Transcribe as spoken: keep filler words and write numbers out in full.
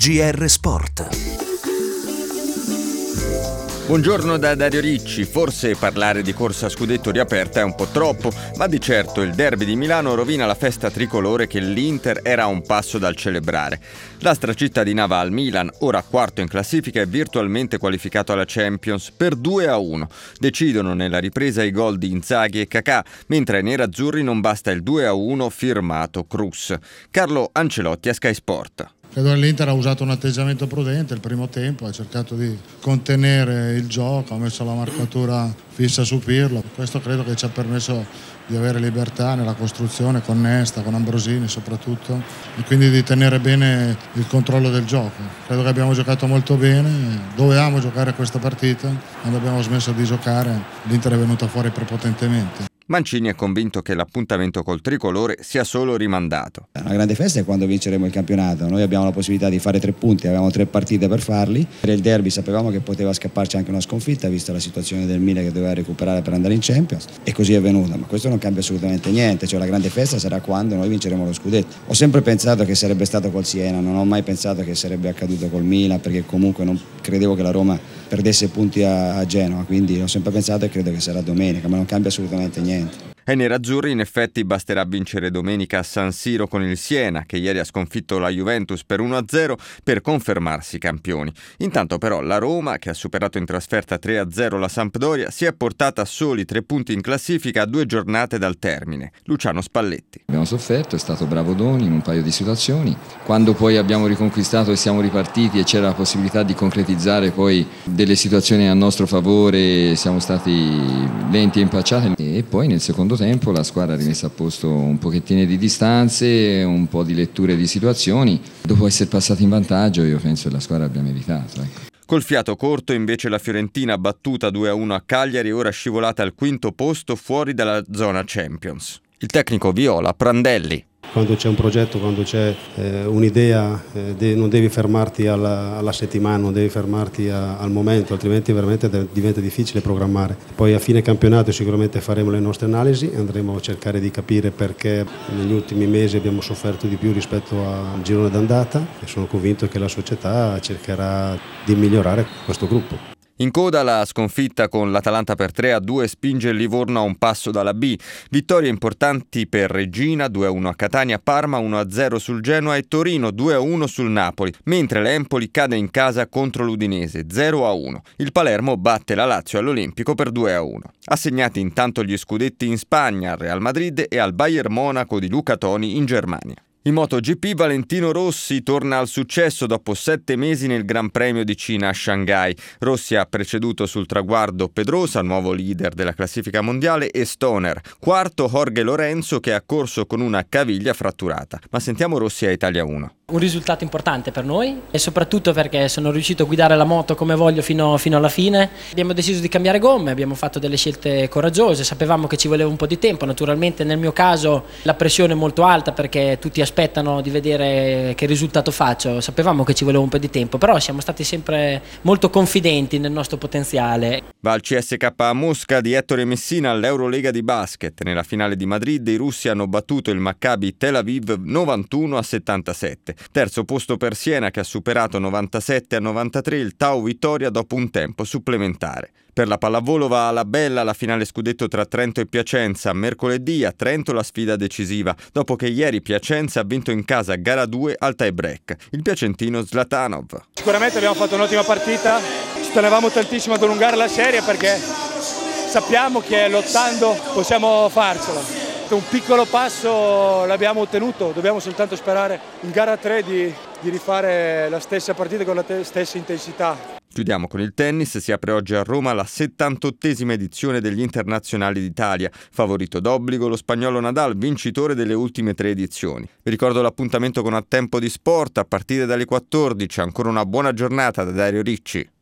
G R Sport. Buongiorno da Dario Ricci. Forse parlare di corsa a scudetto riaperta è un po' troppo, ma di certo il derby di Milano rovina la festa tricolore che l'Inter era a un passo dal celebrare. La stracittadina al Milan, ora quarto in classifica e virtualmente qualificato alla Champions, per due a uno. Decidono nella ripresa i gol di Inzaghi e Kakà, mentre ai nerazzurri non basta il due a uno firmato Cruz. Carlo Ancelotti a Sky Sport. Credo che l'Inter ha usato un atteggiamento prudente il primo tempo, ha cercato di contenere il gioco, ha messo la marcatura fissa su Pirlo. Questo credo che ci ha permesso di avere libertà nella costruzione con Nesta, con Ambrosini soprattutto, e quindi di tenere bene il controllo del gioco. Credo che abbiamo giocato molto bene, dovevamo giocare questa partita, quando abbiamo smesso di giocare l'Inter è venuta fuori prepotentemente. Mancini è convinto che l'appuntamento col tricolore sia solo rimandato. Una grande festa è quando vinceremo il campionato. Noi abbiamo la possibilità di fare tre punti, avevamo tre partite per farli. Per il derby sapevamo che poteva scapparci anche una sconfitta, vista la situazione del Milan che doveva recuperare per andare in Champions, e così è venuta. Ma questo non cambia assolutamente niente, cioè la grande festa sarà quando noi vinceremo lo scudetto. Ho sempre pensato che sarebbe stato col Siena, non ho mai pensato che sarebbe accaduto col Milan, perché comunque non credevo che la Roma perdesse punti a, a Genova, quindi ho sempre pensato e credo che sarà domenica, ma non cambia assolutamente niente. Ai nerazzurri in effetti basterà vincere domenica a San Siro con il Siena, che ieri ha sconfitto la Juventus per uno a zero, per confermarsi campioni. Intanto però la Roma, che ha superato in trasferta tre a zero la Sampdoria, si è portata a soli tre punti in classifica a due giornate dal termine. Luciano Spalletti. Abbiamo sofferto, è stato bravo Doni in un paio di situazioni. Quando poi abbiamo riconquistato e siamo ripartiti e c'era la possibilità di concretizzare poi delle situazioni a nostro favore, siamo stati lenti e impacciati, e poi nel secondo tempo la squadra ha rimesso a posto un pochettino di distanze, un po' di letture di situazioni. Dopo essere passati in vantaggio, io penso che la squadra abbia meritato, ecco. Col fiato corto invece la Fiorentina, battuta due a uno a Cagliari, ora scivolata al quinto posto fuori dalla zona Champions. Il tecnico viola, Prandelli. Quando c'è un progetto, quando c'è eh, un'idea, eh, de- non devi fermarti alla, alla settimana, non devi fermarti a- al momento, altrimenti veramente de- diventa difficile programmare. Poi a fine campionato sicuramente faremo le nostre analisi, andremo a cercare di capire perché negli ultimi mesi abbiamo sofferto di più rispetto al girone d'andata, e sono convinto che la società cercherà di migliorare questo gruppo. In coda la sconfitta con l'Atalanta per tre a due spinge il Livorno a un passo dalla B. Vittorie importanti per Reggina, due a uno a Catania, Parma uno a zero sul Genoa e Torino due a uno sul Napoli, mentre l'Empoli cade in casa contro l'Udinese zero a uno. Il Palermo batte la Lazio all'Olimpico per due a uno. Assegnati intanto gli scudetti in Spagna al Real Madrid e al Bayern Monaco di Luca Toni in Germania. In MotoGP Valentino Rossi torna al successo dopo sette mesi nel Gran Premio di Cina a Shanghai. Rossi ha preceduto sul traguardo Pedrosa, nuovo leader della classifica mondiale, e Stoner. Quarto Jorge Lorenzo, che ha corso con una caviglia fratturata. Ma sentiamo Rossi a Italia uno. Un risultato importante per noi e soprattutto perché sono riuscito a guidare la moto come voglio fino, fino alla fine. Abbiamo deciso di cambiare gomme, abbiamo fatto delle scelte coraggiose, sapevamo che ci voleva un po' di tempo. Naturalmente nel mio caso la pressione è molto alta perché tutti aspettano di vedere che risultato faccio. Sapevamo che ci voleva un po' di tempo, però siamo stati sempre molto confidenti nel nostro potenziale. Va al C S K A Mosca di Ettore Messina all'Eurolega di basket. Nella finale di Madrid i russi hanno battuto il Maccabi Tel Aviv novantuno a settantasette. Terzo posto per Siena, che ha superato novantasette a novantatré il Tau Vittoria dopo un tempo supplementare. Per la pallavolo va alla bella la finale scudetto tra Trento e Piacenza. Mercoledì a Trento la sfida decisiva, dopo che ieri Piacenza ha vinto in casa gara due al tie break. Il piacentino Zlatanov. Sicuramente abbiamo fatto un'ottima partita, ci tenevamo tantissimo ad allungare la serie perché sappiamo che lottando possiamo farcela. Un piccolo passo l'abbiamo ottenuto, dobbiamo soltanto sperare in gara tre di, di rifare la stessa partita con la te- stessa intensità. Chiudiamo con il tennis. Si apre oggi a Roma la settantottesima edizione degli Internazionali d'Italia. Favorito d'obbligo lo spagnolo Nadal, vincitore delle ultime tre edizioni. Vi ricordo l'appuntamento con A Tempo di Sport a partire dalle quattordici. Ancora una buona giornata da Dario Ricci.